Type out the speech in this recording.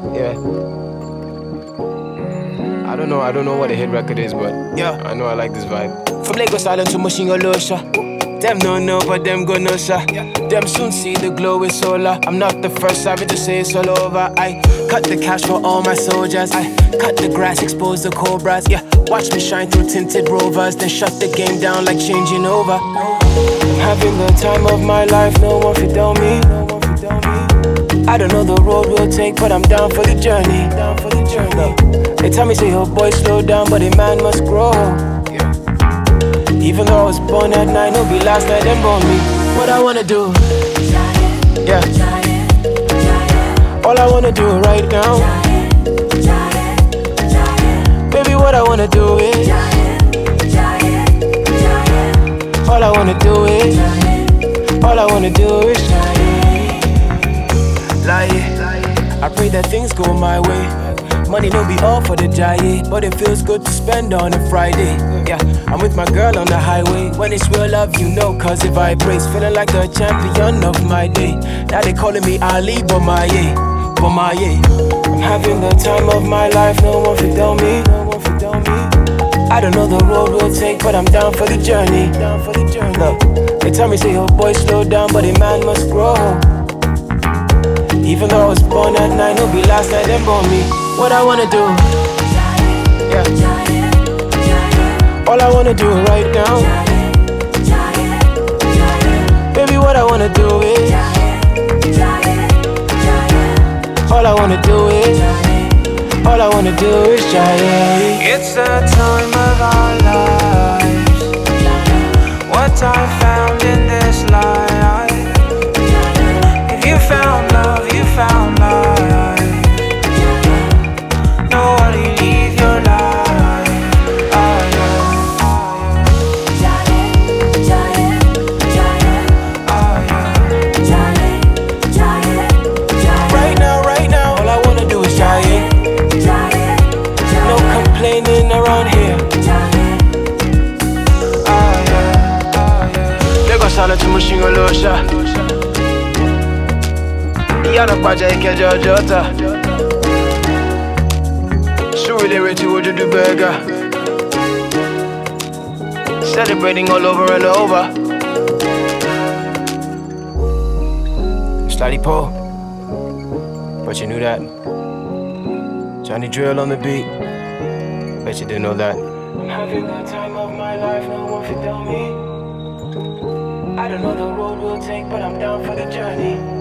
Yeah. I don't know what a hit record is, but yeah, I know I like this vibe. From Lagos Island to Machine Losha. Them don't know, but them go know, sha. Them soon see the glow with solar. I'm not the first, I to say it's all over. I cut the cash for all my soldiers. I cut the grass, expose the cobras. Yeah, watch me shine through tinted rovers. Then shut the game down like changing over. I'm having the time of my life, no one fit tell me. I don't know the road we'll take, but I'm down for the journey. They tell me say, oh boy, slow down, but a man must grow. Even though I was born at 9, it'll be last night them born me. What I wanna do, yeah. All I wanna do right now, baby, what I wanna do is, all I wanna do is, all I wanna do is lie. I pray that things go my way. Money no be all for the jaye, but it feels good to spend on a Friday. Yeah, I'm with my girl on the highway. When it's real love, you know, cause it vibrates. Feeling like the champion of my day. Now they calling me Ali Bomaye, Bomaye. I'm having the time of my life, no one fit tell me. I don't know the road we'll take, but I'm down for the journey. Look, they tell me say, oh boy, slow down, but a man must grow. Even though I was born at 9, it'll be last night them born me. What I wanna do, yeah. All I wanna do right now, baby, what I wanna do is, all I wanna do is, all I wanna do is try. It's the time of our lives. What I found in this life. If you found love, you found life. Nobody leave your life. Right now, all I wanna do is try. No complaining around here. Lagos Island to Machine Losha. Yana Paja Ikeja Jota. Surely to what you do burger. Celebrating all over and over. Slutty Poe. But you knew that. Johnny Drill on the beat. Bet you didn't know that. I'm having the time of my life, no one fit tell me. I don't know the road we'll take, but I'm down for the journey.